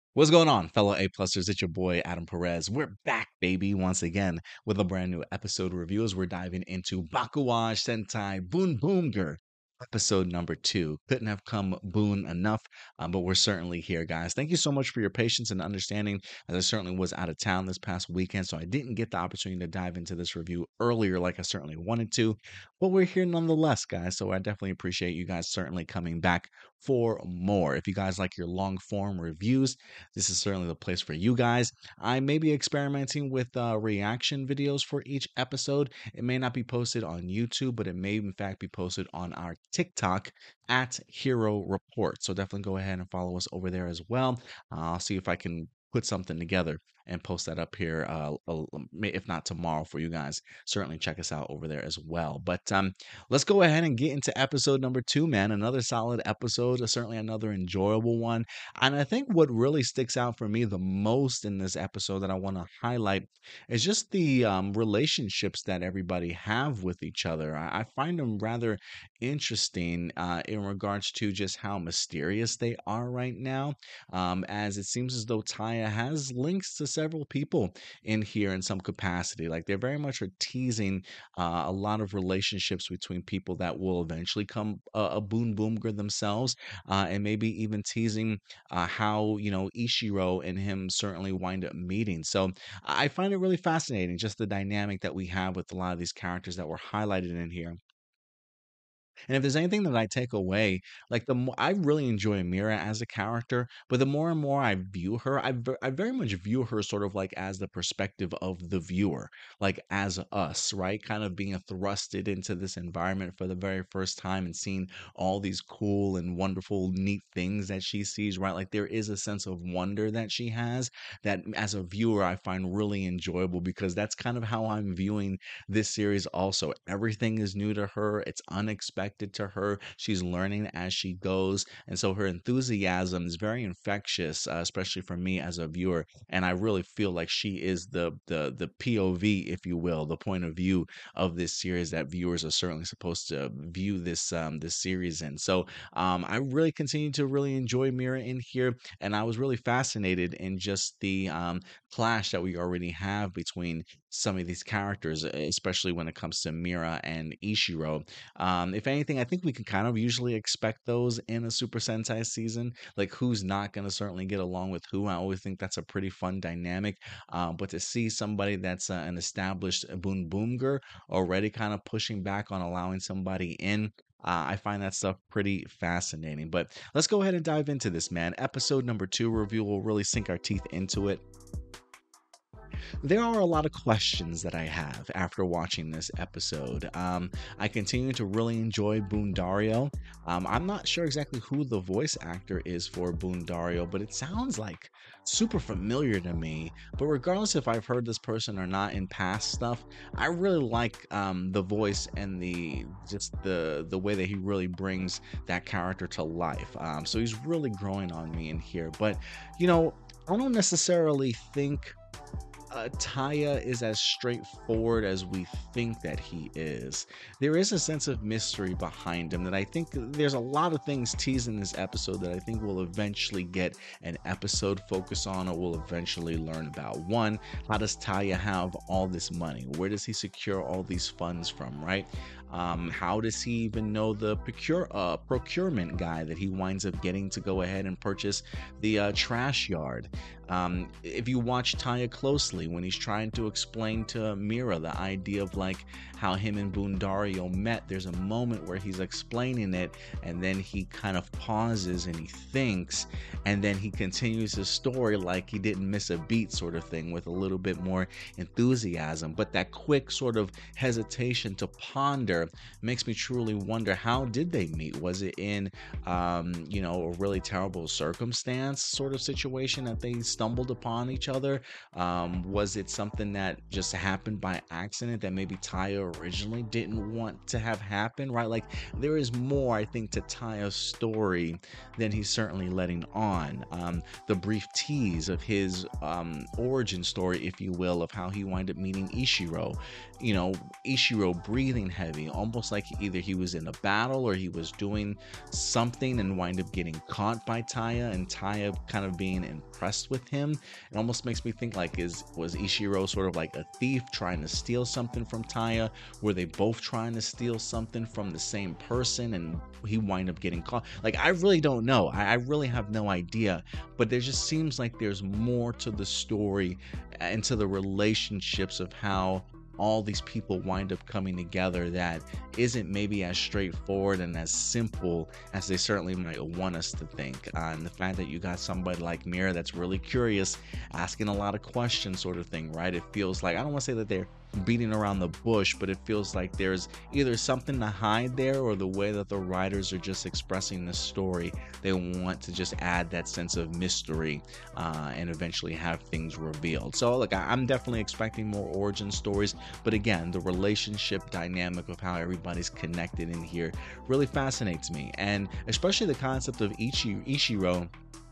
What's going on, fellow A-plusters? It's your boy Adam Perez. We're back, baby, once again with a brand new episode review as we're diving into Bakuage Sentai Boon Boomger. Episode number 2. Couldn't have come boon enough, but we're certainly here, guys. Thank you so much for your patience and understanding, as I certainly was out of town this past weekend, so I didn't get the opportunity to dive into this review earlier like I certainly wanted to, but we're here nonetheless, guys, so I definitely appreciate you guys certainly coming back for more. If you guys like your long-form reviews, this is certainly the place for you guys. I may be experimenting with reaction videos for each episode. It may not be posted on YouTube, but it may in fact be posted on our TikTok at Hero Report. So definitely go ahead and follow us over there as well. I'll see if I can put something together and post that up here, if not tomorrow for you guys. Certainly check us out over there as well. But let's go ahead and get into episode number 2, man. Another solid episode, certainly another enjoyable one. And I think what really sticks out for me the most in this episode that I want to highlight is just the relationships that everybody have with each other. I find them rather interesting in regards to just how mysterious they are right now, as it seems as though Taya has links to several people in here in some capacity. Like they very much are teasing a lot of relationships between people that will eventually come a boon boomger themselves, and maybe even teasing how Ishiro and him certainly wind up meeting. So I find it really fascinating, just the dynamic that we have with a lot of these characters that were highlighted in here. And if there's anything that I take away, like the more I really enjoy Mira as a character, but the more and more I view her, I very much view her sort of like as the perspective of the viewer, like as us, right? Kind of being thrusted into this environment for the very first time and seeing all these cool and wonderful, neat things that she sees, right? Like there is a sense of wonder that she has that as a viewer I find really enjoyable because that's kind of how I'm viewing this series also. Everything is new to her, it's unexpected to her. She's learning as she goes. And so her enthusiasm is very infectious, especially for me as a viewer. And I really feel like she is the POV, if you will, the point of view of this series that viewers are certainly supposed to view this series in. So I really continue to really enjoy Mira in here, and I was really fascinated in just the clash that we already have between some of these characters, especially when it comes to Mira and Ishiro. If anything, I think we can kind of usually expect those in a Super Sentai season, like who's not going to certainly get along with who. I always think that's a pretty fun dynamic. But to see somebody that's an established Boon Boomger already kind of pushing back on allowing somebody in. I find that stuff pretty fascinating. But let's go ahead and dive into this, man. Episode number 2 review will really sink our teeth into it. There are a lot of questions that I have after watching this episode. I continue to really enjoy Boondario. I'm not sure exactly who the voice actor is for Boondario, but it sounds like super familiar to me. But regardless if I've heard this person or not in past stuff, I really like the voice and the way that he really brings that character to life. So he's really growing on me in here. But I don't necessarily think Taya is as straightforward as we think that he is. There is a sense of mystery behind him that I think there's a lot of things teased in this episode that I think we'll eventually get an episode focus on, or we'll eventually learn about. One, how does Taya have all this money? Where does he secure all these funds from, right? How does he even know the procurement guy that he winds up getting to go ahead and purchase the trash yard? If you watch Taya closely, when he's trying to explain to Mira the idea of like how him and Boondario met, there's a moment where he's explaining it and then he kind of pauses and he thinks, and then he continues his story like he didn't miss a beat, sort of thing, with a little bit more enthusiasm. But that quick sort of hesitation to ponder makes me truly wonder, how did they meet? Was it in a really terrible circumstance sort of situation that they stumbled upon each other? Was it something that just happened by accident that maybe Taya originally didn't want to have happen, right? Like there is more, I think, to Taya's story than he's certainly letting on. The brief tease of his origin story, if you will, of how he wound up meeting Ishiro, Ishiro breathing heavy, me, almost like either he was in a battle or he was doing something and wind up getting caught by Taya, and Taya kind of being impressed with him. It almost makes me think like, was Ichiro sort of like a thief trying to steal something from Taya? Were they both trying to steal something from the same person and he wind up getting caught? Like, I really don't know. I really have no idea, but there just seems like there's more to the story and to the relationships of how all these people wind up coming together that isn't maybe as straightforward and as simple as they certainly might want us to think. And the fact that you got somebody like Mira that's really curious, asking a lot of questions, sort of thing, right? It feels like, I don't want to say that they're beating around the bush, but it feels like there's either something to hide there, or the way that the writers are just expressing the story, they want to just add that sense of mystery and eventually have things revealed. So look, I'm definitely expecting more origin stories, but again, the relationship dynamic of how everybody's connected in here really fascinates me, and especially the concept of Ichiro,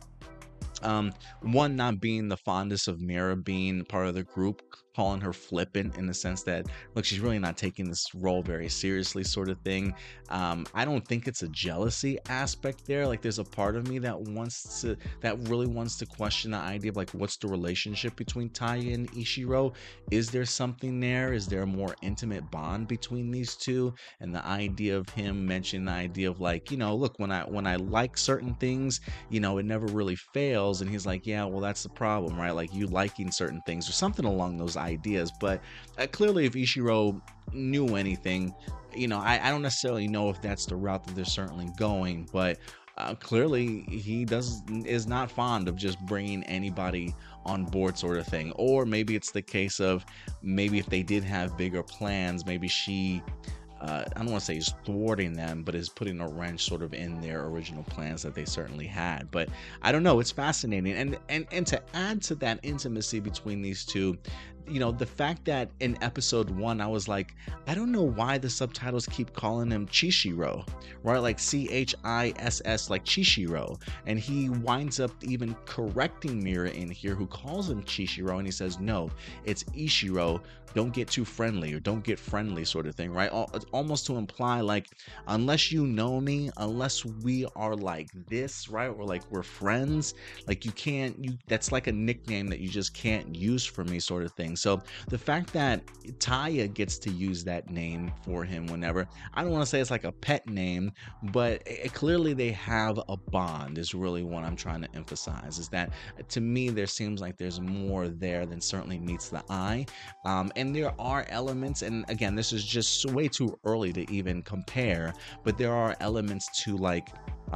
one, not being the fondest of Mira being part of the group, calling her flippant in the sense that, look, she's really not taking this role very seriously, sort of thing. I don't think it's a jealousy aspect there. Like, there's a part of me that really wants to question the idea of like, what's the relationship between Taya and Ichiro? Is there something there? Is there a more intimate bond between these two? And the idea of him mentioning the idea of like, look, when I like certain things, it never really fails. And he's like, yeah, well, that's the problem, right? Like, you liking certain things or something along those ideas. But clearly, if Ichiro knew anything, I don't necessarily know if that's the route that they're certainly going, but clearly he is not fond of just bringing anybody on board, sort of thing. Or maybe it's the case of, maybe if they did have bigger plans, maybe she, I don't want to say he's thwarting them, but is putting a wrench sort of in their original plans that they certainly had. But I don't know, it's fascinating. And to add to that intimacy between these two, the fact that in episode 1, I was like, I don't know why the subtitles keep calling him Chishiro, right? Like Chiss, like Chishiro. And he winds up even correcting Mira in here, who calls him Chishiro, and he says, no, it's Ichiro. Don't get too friendly, or don't get friendly, sort of thing, right? Almost to imply like, unless you know me, unless we are like this, right? Or like we're friends, like that's like a nickname that you just can't use for me, sort of thing. So the fact that Taya gets to use that name for him whenever, I don't want to say it's like a pet name, but clearly they have a bond, is really what I'm trying to emphasize. Is that, to me, there seems like there's more there than certainly meets the eye. And there are elements, and again, this is just way too early to even compare, but there are elements to like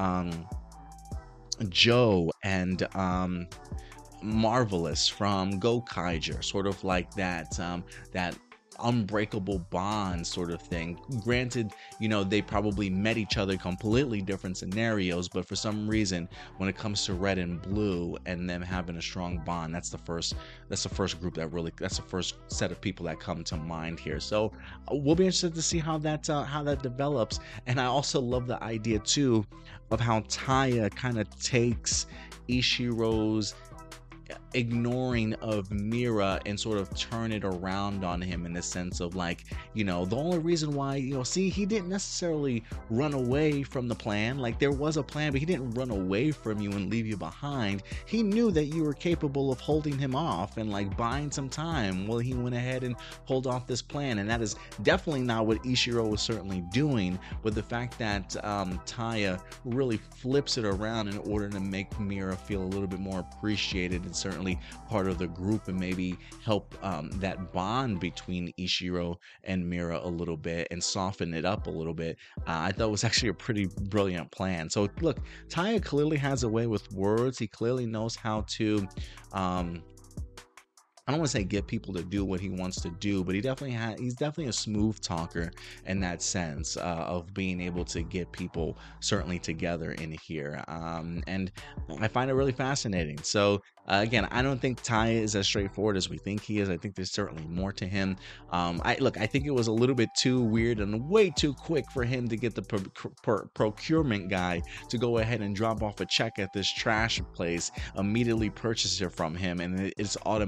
Joe and Marvelous from Gokaiger, sort of like that unbreakable bond sort of thing. Granted, they probably met each other completely different scenarios, but for some reason, when it comes to Red and Blue and them having a strong bond, that's the first group that's the first set of people that come to mind here. So we'll be interested to see how that develops. And I also love the idea too of how Taya kind of takes Ishiro's ignoring of Mira and sort of turn it around on him, in the sense of like, the only reason why, he didn't necessarily run away from the plan. Like, there was a plan, but he didn't run away from you and leave you behind. He knew that you were capable of holding him off and like buying some time. Well, he went ahead and pulled off this plan, and that is definitely not what Ichiro was certainly doing. But the fact that Taya really flips it around in order to make Mira feel a little bit more appreciated and certainly part of the group, and maybe help that bond between Ichiro and Mira a little bit and soften it up a little bit, I thought was actually a pretty brilliant plan. So look, Taya clearly has a way with words. He clearly knows how to I don't want to say get people to do what he wants to do, but he's definitely a smooth talker in that sense, of being able to get people certainly together in here. And I find it really fascinating. So again, I don't think Taya is as straightforward as we think he is. I think there's certainly more to him. I think it was a little bit too weird and way too quick for him to get the procurement guy to go ahead and drop off a check at this trash place, immediately purchase it from him, and it's automatically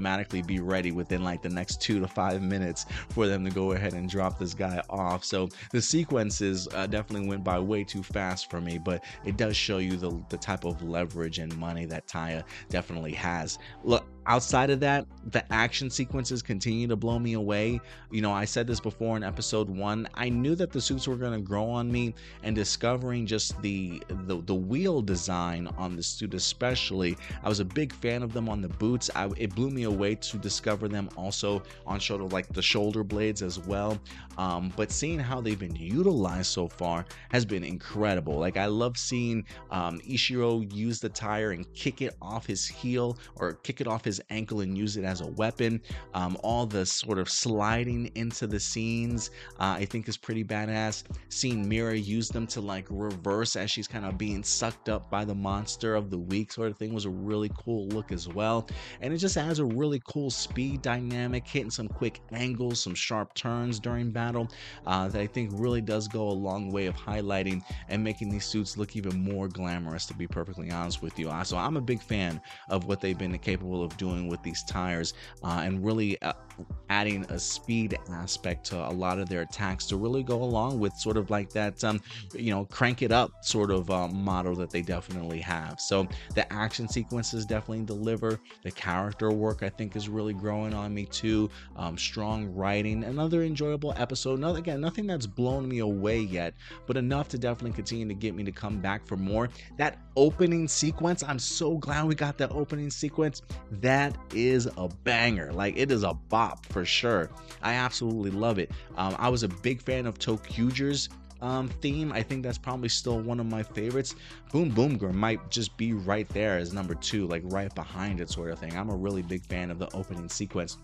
be ready within like the next 2 to 5 minutes for them to go ahead and drop this guy off. So the sequences definitely went by way too fast for me, but it does show you the type of leverage and money that Taya definitely has. Look, outside of that, the action sequences continue to blow me away. You know, I said this before in episode 1. I knew that the suits were going to grow on me, and discovering just the wheel design on the suit especially, I was a big fan of them on the boots. It blew me away to discover them also on shoulder, like the shoulder blades as well. But seeing how they've been utilized so far has been incredible. Like, I love seeing Ishiro use the tire and kick it off his heel or kick it off his ankle and use it as a weapon. All the sort of sliding into the scenes I think is pretty badass. Seeing Mira use them to like reverse as she's kind of being sucked up by the monster of the week sort of thing was a really cool look as well. And it just adds a really cool speed dynamic, hitting some quick angles, some sharp turns during battle that I think really does go a long way of highlighting and making these suits look even more glamorous, to be perfectly honest with you. So I'm a big fan of what they've been capable of doing with these tires, and really adding a speed aspect to a lot of their attacks to really go along with sort of like that crank it up sort of motto that they definitely have. So the action sequences definitely deliver. The character work I think is really growing on me too. Strong writing, another enjoyable episode. Again, nothing that's blown me away yet, but enough to definitely continue to get me to come back for more. That opening sequence, I'm so glad we got that opening sequence. That is a banger. Like, it is a bop for sure. I absolutely love it. I was a big fan of ToQger's theme. I think that's probably still one of my favorites. Boom Boom Girl might just be right there as number 2, like right behind it sort of thing. I'm a really big fan of the opening sequence.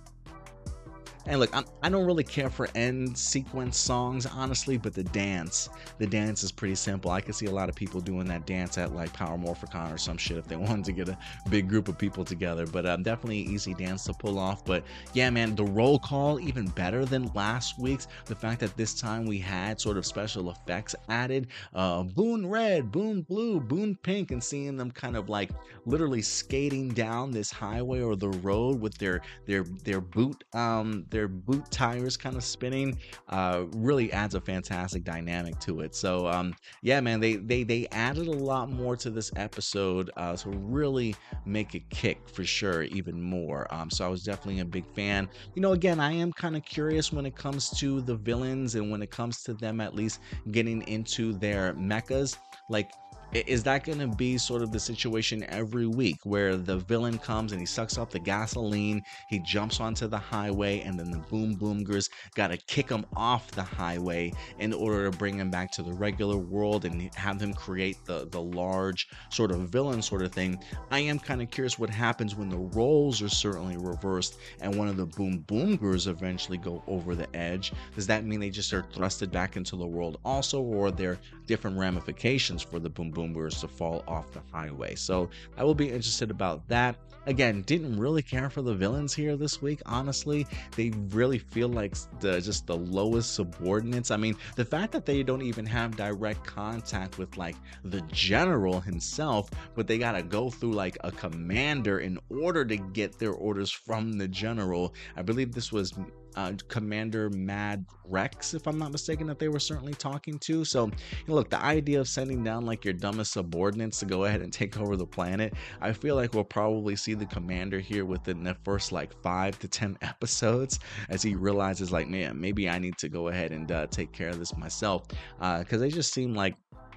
And look, I don't really care for end sequence songs, honestly, but the dance is pretty simple. I can see a lot of people doing that dance at like Power Morphicon or some shit if they wanted to get a big group of people together. But definitely an easy dance to pull off. But yeah, man, the roll call, even better than last week's. The fact that this time we had sort of special effects added, Boon Red, Boon Blue, Boon Pink, and seeing them kind of like literally skating down this highway or the road with their boot tires kind of spinning, really adds a fantastic dynamic to it. So yeah, man, they added a lot more to this episode to really make it kick for sure even more. So I was definitely a big fan. You know, again, I am kind of curious when it comes to the villains and when it comes to them at least getting into their mechas. Like, is that going to be sort of the situation every week where the villain comes and he sucks up the gasoline, he jumps onto the highway, and then the Boom Boomgers got to kick him off the highway in order to bring him back to the regular world and have them create the large sort of villain sort of thing? I am kind of curious what happens when the roles are certainly reversed and one of the Boom Boomgers eventually go over the edge. Does that mean they just are thrusted back into the world also, or are there different ramifications for the Boom Boomers to fall off the highway? So I will be interested about that. Again, didn't really care for the villains here this week, honestly. They really feel like just the lowest subordinates. I mean, the fact that they don't even have direct contact with like the general himself, but they gotta go through like a commander in order to get their orders from the general. I believe this was Commander Mad Rex, if I'm not mistaken, that they were certainly talking to. So, you know, look, the idea of sending down like your dumbest subordinates to go ahead and take over the planet, I feel like we'll probably see the commander here within the first like 5 to 10 episodes as he realizes like, man, maybe I need to go ahead and take care of this myself, because they just seem like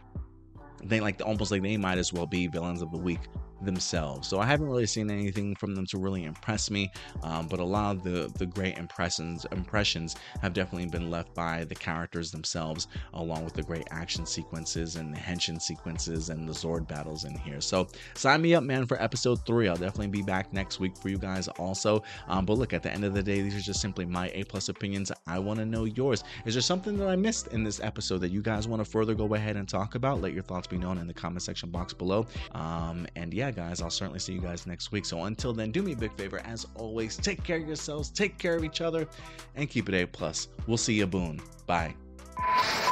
they almost like they might as well be villains of the week themselves. So I haven't really seen anything from them to really impress me, but a lot of the great impressions have definitely been left by the characters themselves, along with the great action sequences and the henshin sequences and the Zord battles in here. So sign me up, man, for episode 3. I'll definitely be back next week for you guys also. But look, at the end of the day, these are just simply my A+ opinions. I want to know yours. Is there something that I missed in this episode that you guys want to further go ahead and talk about? Let your thoughts be known in the comment section box below. And yeah, guys, I'll certainly see you guys next week. So until then, do me a big favor, as always, take care of yourselves, take care of each other, and keep it A+. We'll see you, Boon. Bye.